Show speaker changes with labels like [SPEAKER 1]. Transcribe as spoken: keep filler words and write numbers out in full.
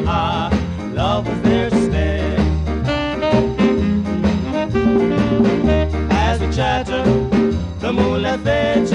[SPEAKER 1] our love was there to stay. As we chatter, the moonlight fades